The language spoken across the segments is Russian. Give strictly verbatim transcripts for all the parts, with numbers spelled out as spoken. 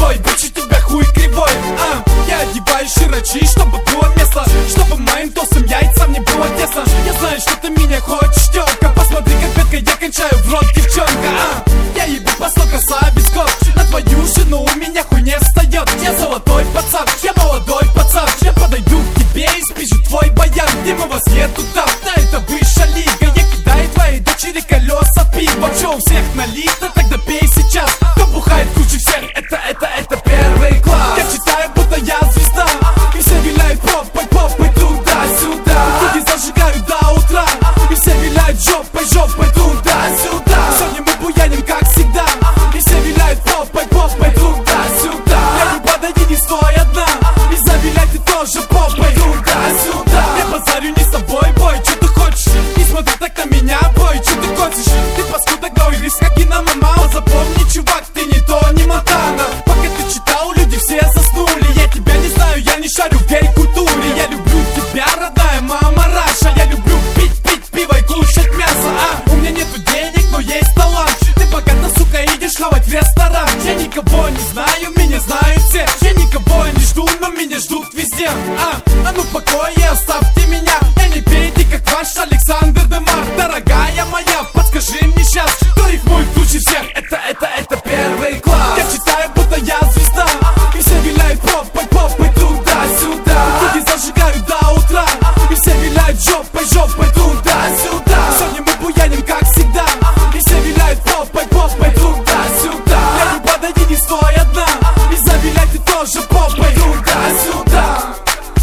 твой, больше тебя хуй кривой. а, Я одеваюсь широчи, чтобы было место, чтобы моим толстым яйцам не было тесно. Я знаю, что ты меня хочешь, тёлка. Посмотри, как ветка, я кончаю в рот, девчонка. а, Я ебу по сто красавицков. На твою жену у меня хуй не встает. Я золотой пацан, я молодой пацан. Я подойду к тебе и спижу твой баян. Где мы вас нету там, да это высшая лига. Я кидаю твоей дочери колеса пива. Чё у всех налито, тогда пей сейчас. Кто бухает круче всех, это, это, это первый класс. Я читаю, будто я звезда, и все виляют попой, попой туда-сюда. Люди зажигают до утра, и все виляют жопой, жопой туда-сюда. Сегодня мы буяним, как всегда, и все виляют попой, попой туда-сюда. Я не подойди, не стой одна, и завиляй ты тоже попой туда-сюда. Я базарю не с тобой, бой, что ты хочешь? Не смотри так на меня, бой, что ты хочешь? Ты паскуда, говоришь, как и на мама. Запомни, чувак, ты не то, не Монтана. Пока ты читал, люди все заснули. Я тебя не знаю, я не шарю в гей-культуре. Я люблю тебя, родная мама Раша. Я люблю пить, пить пиво и кушать мясо. А, у меня нету денег, но есть талант. Ты богата, сука, идешь хавать в ресторан. Я никого не знаю, меня знают все. Я никого не жду, но меня ждут везде. А, а ну в покое оставьте меня. Я не пейте, как ваш Александр Демар. Дорогая моя, подскажи мне сейчас, кто рифмует круче всех? Это, это, это первый класс. Я читаю, будто я звезда, и все виляют попой, попой туда-сюда. Люди зажигают до утра, и все виляют жопой, жопой туда-сюда. Сегодня мы буяним, как всегда, и все виляют попой, попой туда-сюда. Я не подойди, не стой одна, и завиляй ты тоже попой туда-сюда.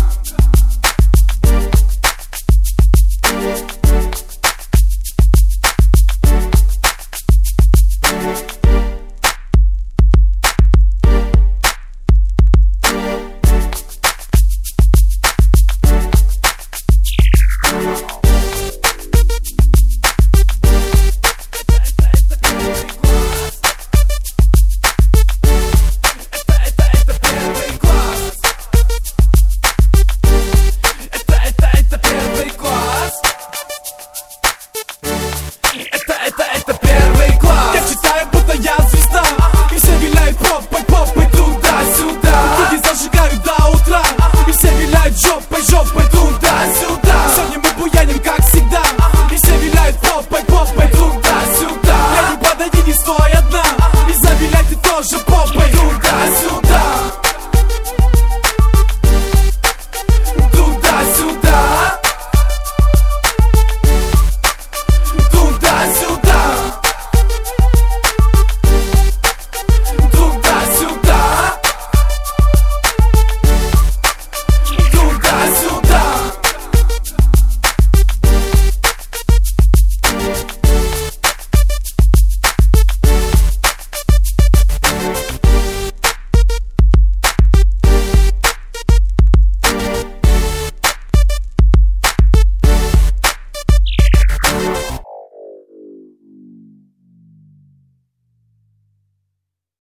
Жопой, жопой туда-сюда. Сегодня мы буяним, как всегда, и все виляют попой, попой туда-сюда. Я не подойди, не стой одна, и завиляй ты тоже попой